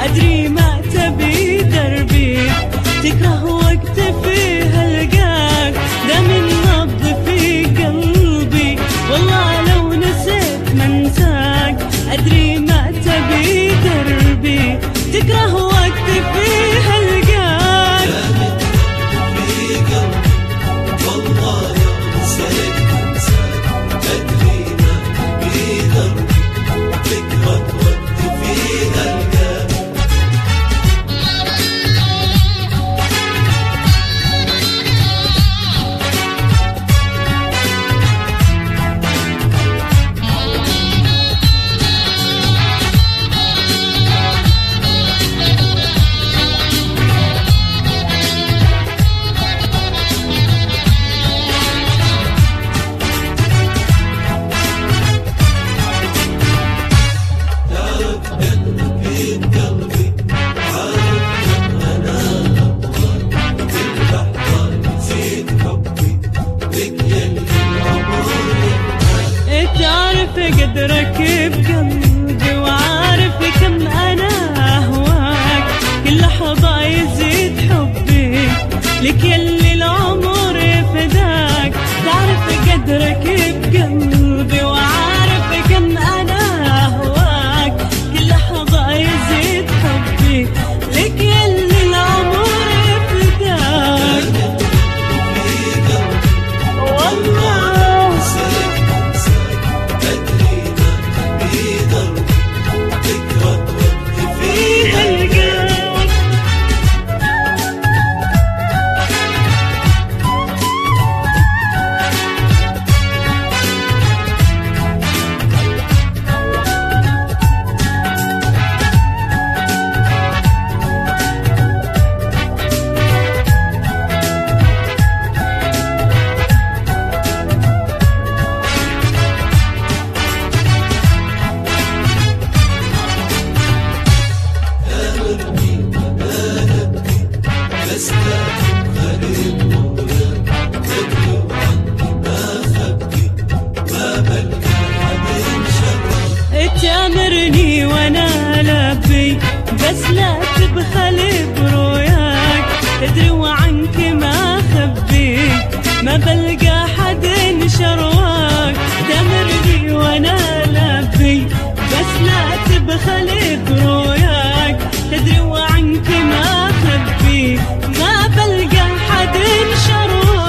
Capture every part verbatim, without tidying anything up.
أدري ما تبي دربي، تكره وقت فيه ألقاك، دام النبض في قلبي، والله لو نسيت منساك. أدري ما تبي دربي، تكره وقت فيه ألقاك، في قلبي والله لو نسيت منساك. أدري ما تبي دربي، تكره وقت فيه ألقاك. قدرك بقلبي وعارف كم أنا أهواك، كل لحظة يزيد حبي لك يلي العمر فداك. تعرف قدرك بقلبي وعارف كم أنا أهواك، كل لحظة يزيد حبي لك يلي العمر فداك. والله تأمرني وانا لبي، بس لا تبخل برؤياك، تدري وعنك ما خبي، ما بلقى حد شرواك. تأمرني وانا لبي، بس لا تبخل برؤياك، تدري وعنك ما خبي، ما بلقى حد شرواك.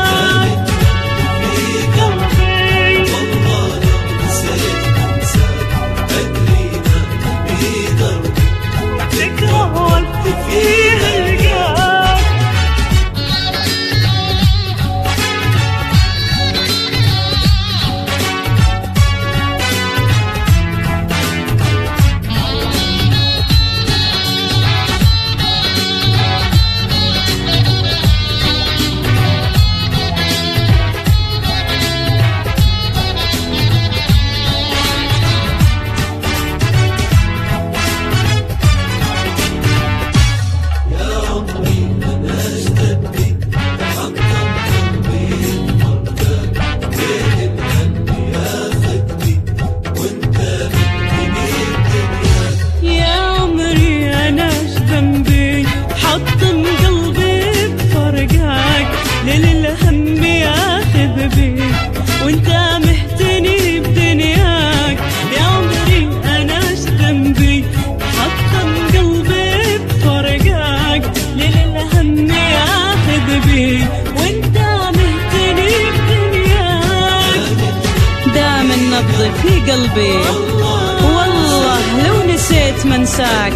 وانت مهتني بدنياك، يا عمري انا ايش ذنبي، حطم قلبي بفرقاك، ليل الهم ياخذ بي، وانت مهتني بدنياك. دام النبض في قلبي، والله لو نسيت منساك.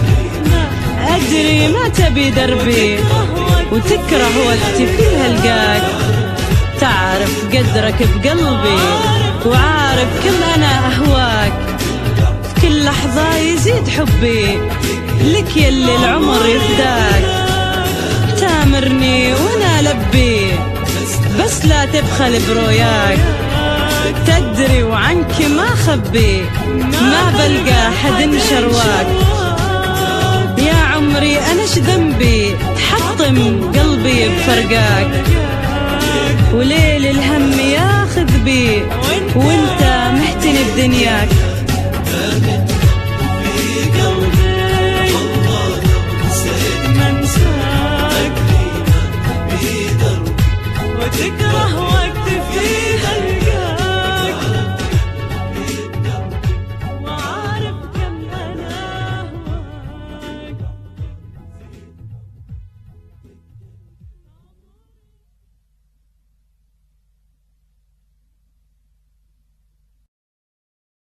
ادري ما تبي دربي، وتكره وقتي فيه القاك. تعرف قدرك بقلبي، وعارف كم أنا أهواك، في كل لحظة يزيد حبي لك يلي العمر يفداك. تامرني وأنا لبي، بس لا تبخل برؤياك، تدري وعنك ما خبي، ما بلقى حد شرواك. يا عمري أنا ايش ذنبي، تحطم قلبي بفرقاك، وليل الهم ياخذ بي، وانت محتني بدنياك.